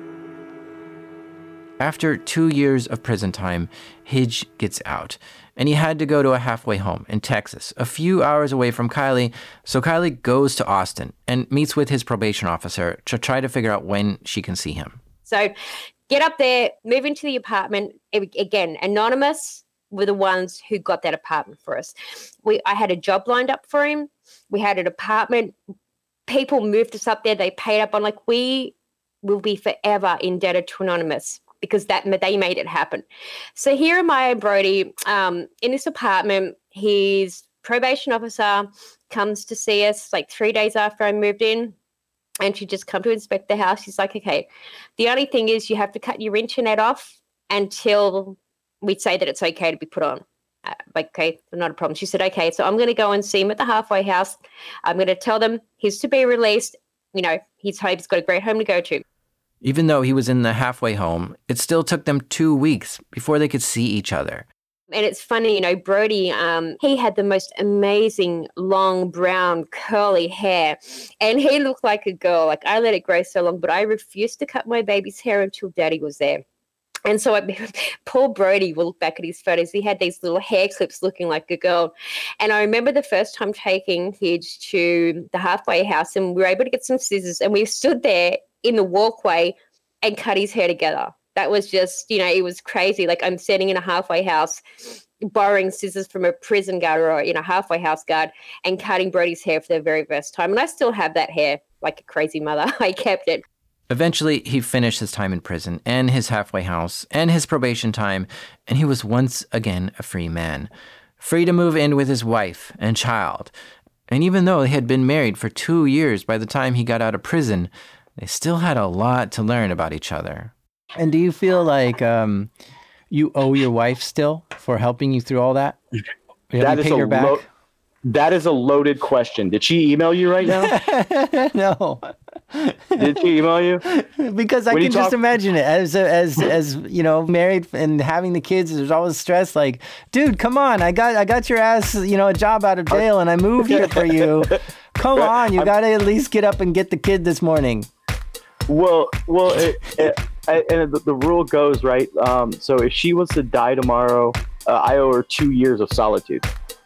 After two years of prison time, Hidge gets out, and he had to go to a halfway home in Texas, a few hours away from Kylie. So Kylie goes to Austin and meets with his probation officer to try to figure out when she can see him. So get up there, move into the apartment. Again, Anonymous were the ones who got that apartment for us. We, I had a job lined up for him. We had an apartment people moved us up there. They paid up on, like, we will be forever indebted to Anonymous because that they made it happen. So here am I, Brody, um, in this apartment. His probation officer comes to see us like three days after I moved in, and she just come to inspect the house. She's like, okay, the only thing is you have to cut your internet off until we say that it's okay to be put on. Uh, like, okay, not a problem. She said, okay, so I'm going to go and see him at the halfway house. I'm going to tell them he's to be released. You know, he's home. He's got a great home to go to. Even though he was in the halfway home, it still took them two weeks before they could see each other. And it's funny, you know, Brody, um, he had the most amazing long brown curly hair, and he looked like a girl. Like, I let it grow so long, but I refused to cut my baby's hair until Daddy was there. And so I, poor Brody will look back at his photos. He had these little hair clips looking like a girl. And I remember the first time taking Hidge to the halfway house, and we were able to get some scissors, and we stood there in the walkway and cut his hair together. That was just, you know, it was crazy. Like, I'm sitting in a halfway house borrowing scissors from a prison guard or, you know, halfway house guard and cutting Brody's hair for the very first time. And I still have that hair like a crazy mother. I kept it. Eventually, he finished his time in prison and his halfway house and his probation time, and he was once again a free man, free to move in with his wife and child. And even though they had been married for two years by the time he got out of prison, they still had a lot to learn about each other. And do you feel like um, you owe your wife still for helping you through all that? Have that you is paid a her back? Lo- that is a loaded question. Did she email you right now? No. Did she email you? Because I when can talk- just imagine it as as as you know, married and having the kids. There's always stress. Like, dude, come on! I got I got your ass, you know, a job out of jail, and I moved here for you. Come on, you got to at least get up and get the kid this morning. Well, well, it, it, I, and the, the rule goes right. Um, so if she was to die tomorrow, uh, I owe her two years of solitude.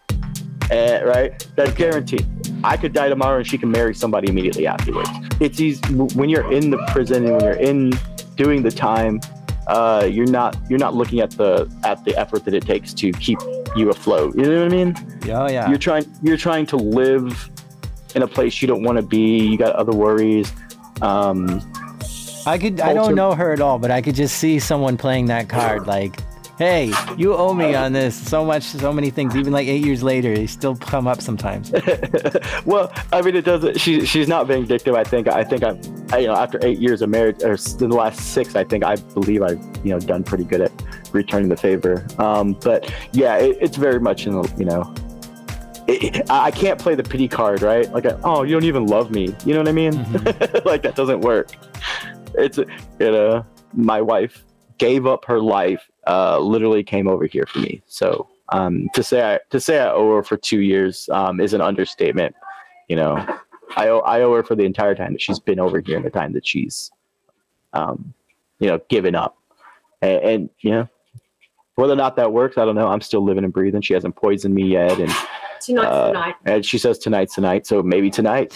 Uh, right? That's guaranteed. I could die tomorrow and she can marry somebody immediately afterwards. It's easy when you're in the prison and when you're in doing the time. Uh, you're not you're not looking at the at the effort that it takes to keep you afloat. You know what I mean? Oh yeah. You're trying you're trying to live in a place you don't want to be. You got other worries. Um, I could I don't know her at all, but I could just see someone playing that card like, hey, you owe me on this so much, so many things. Even like eight years later, they still come up sometimes. Well, I mean, it doesn't. She she's not vindictive. I think. I think I'm. I, you know, after eight years of marriage, or in the last six, I think I believe I've you know done pretty good at returning the favor. Um, but yeah, it, it's very much in the you know. It, it, I can't play the pity card, right? Like, oh, you don't even love me. You know what I mean? Mm-hmm. Like that doesn't work. It's you know, my wife gave up her life. Uh, literally came over here for me. So um, to say I to say I owe her for two years um, is an understatement. You know, I owe I owe her for the entire time that she's been over here and the time that she's, um, you know, given up. And, and you know, whether or not that works, I don't know. I'm still living and breathing. She hasn't poisoned me yet, and tonight's uh, tonight. And she says tonight's tonight, so maybe tonight.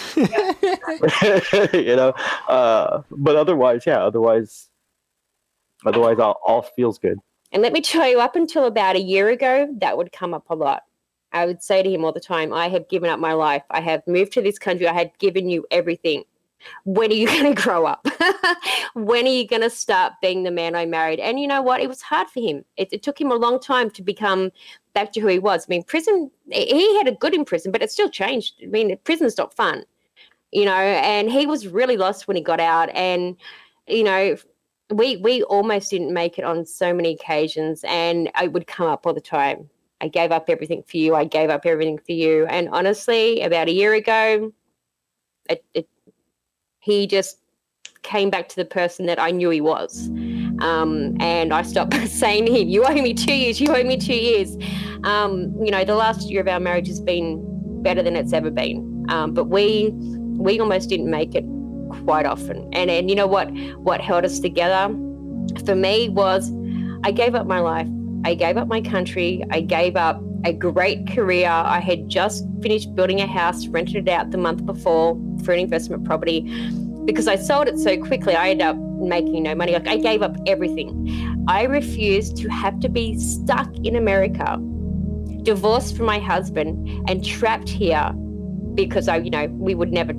You know, uh, but otherwise, yeah. Otherwise, otherwise, all all feels good. And let me tell you, up until about a year ago, that would come up a lot. I would say to him all the time, I have given up my life. I have moved to this country. I had given you everything. When are you going to grow up? When are you going to start being the man I married? And you know what? It was hard for him. It, it took him a long time to become back to who he was. I mean, prison, he had a good in prison, but it still changed. I mean, prison's not fun, you know, and he was really lost when he got out. And, you know, We we almost didn't make it on so many occasions, and it would come up all the time. I gave up everything for you. I gave up everything for you. And honestly, about a year ago, it, it, he just came back to the person that I knew he was. Um, and I stopped saying to him, you owe me two years, you owe me two years. Um, you know, the last year of our marriage has been better than it's ever been. Um, but we we almost didn't make it quite often. And and you know what what held us together for me was I gave up my life. I gave up my country. I gave up a great career. I had just finished building a house, rented it out the month before for an investment property. Because I sold it so quickly, I ended up making no money. Like I gave up everything. I refused to have to be stuck in America, divorced from my husband and trapped here because I, you know, we would never take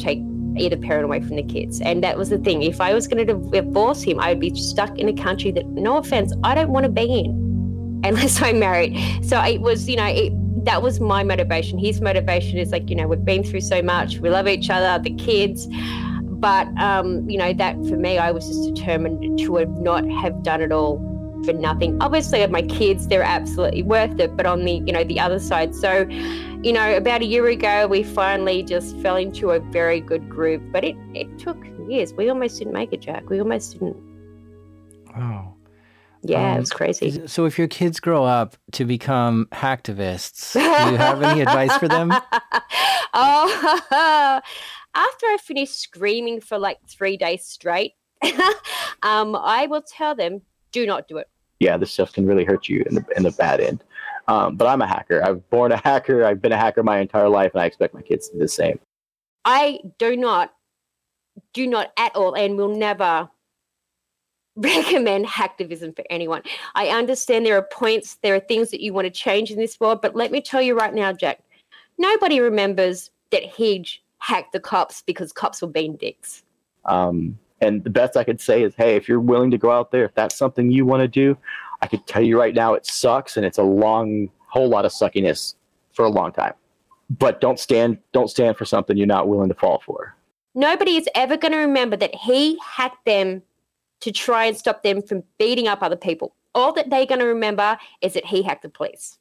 either parent away from the kids. And that was the thing. If I was going to divorce him, I would be stuck in a country that, no offense, I don't want to be in unless I'm married. So it was, you know, it, that was my motivation. His motivation is like, you know, we've been through so much. We love each other, the kids. But, um, you know, that for me, I was just determined to have not have done it all for nothing. Obviously, my kids, they're absolutely worth it. But on the, you know, the other side. So, you know, about a year ago, we finally just fell into a very good groove. But it, it took years. We almost didn't make it, Jack. We almost didn't. Wow. Yeah, um, it was crazy. So if your kids grow up to become hacktivists, do you have any advice for them? Oh, after I finished screaming for like three days straight, um, I will tell them, do not do it. Yeah, this stuff can really hurt you in the in the bad end. Um, but I'm a hacker. I was born a hacker. I've been a hacker my entire life, and I expect my kids to do the same. I do not, do not at all, and will never recommend hacktivism for anyone. I understand there are points, there are things that you want to change in this world, but let me tell you right now, Jack, nobody remembers that Hidge hacked the cops because cops were being dicks. Um, and the best I could say is, hey, if you're willing to go out there, if that's something you want to do, I could tell you right now it sucks, and it's a long, whole lot of suckiness for a long time. But don't stand, don't stand for something you're not willing to fall for. Nobody is ever going to remember that he hacked them to try and stop them from beating up other people. All that they're going to remember is that he hacked the police.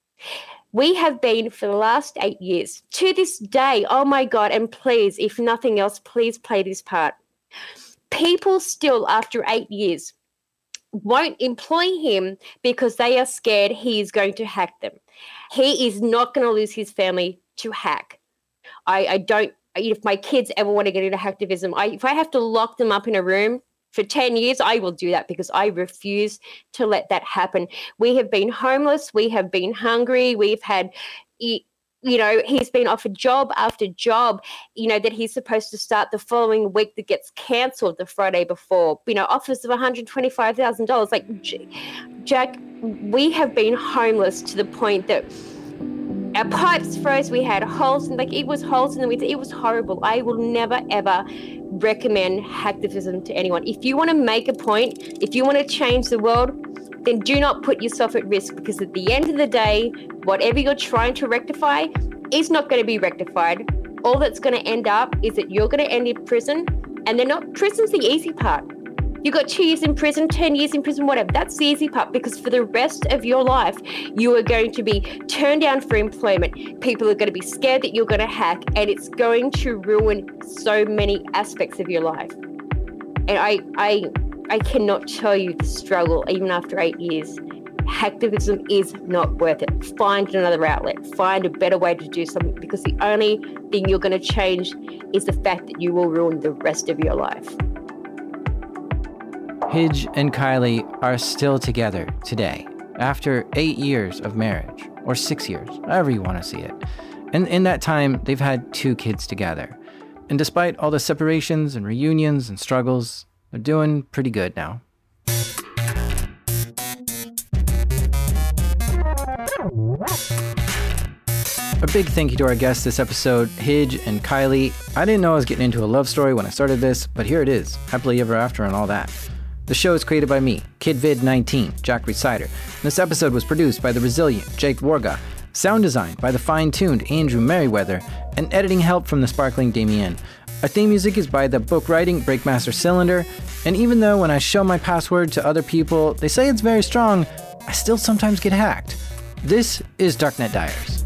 We have been for the last eight years, to this day, oh my God, and please, if nothing else, please play this part. People still, after eight years, won't employ him because they are scared he is going to hack them. He is not going to lose his family to hack. I, I don't, if my kids ever want to get into hacktivism, I, if I have to lock them up in a room for ten years, I will do that because I refuse to let that happen. We have been homeless. We have been hungry. We've had, you know, he's been offered job after job, you know, that he's supposed to start the following week that gets cancelled the Friday before, you know, offers of one hundred twenty-five thousand dollars. Like, Jack, we have been homeless to the point that our pipes froze. We had holes in, like, it was holes in the winter. It was horrible. I will never, ever recommend hacktivism to anyone. If you want to make a point, if you want to change the world, then do not put yourself at risk, because at the end of the day, whatever you're trying to rectify is not going to be rectified. All that's going to end up is that you're going to end in prison, and they're not, prison's the easy part. You got two years in prison, ten years in prison, whatever. That's the easy part, because for the rest of your life, you are going to be turned down for employment. People are going to be scared that you're going to hack, and it's going to ruin so many aspects of your life. And I, I, I cannot tell you the struggle, even after eight years. Hacktivism is not worth it. Find another outlet. Find a better way to do something, because the only thing you're going to change is the fact that you will ruin the rest of your life. Hidge and Kylie are still together today, after eight years of marriage, or six years, however you want to see it. And in that time, they've had two kids together. And despite all the separations and reunions and struggles, they're doing pretty good now. A big thank you to our guests this episode, Hidge and Kylie. I didn't know I was getting into a love story when I started this, but here it is, happily ever after and all that. The show is created by me, KidVid nineteen, Jack Resider. This episode was produced by the resilient Jake Warga, sound design by the fine-tuned Andrew Merriweather, and editing help from the sparkling Damien. Our theme music is by the book writing Breakmaster Cylinder, and even though when I show my password to other people, they say it's very strong, I still sometimes get hacked. This is Darknet Dyers.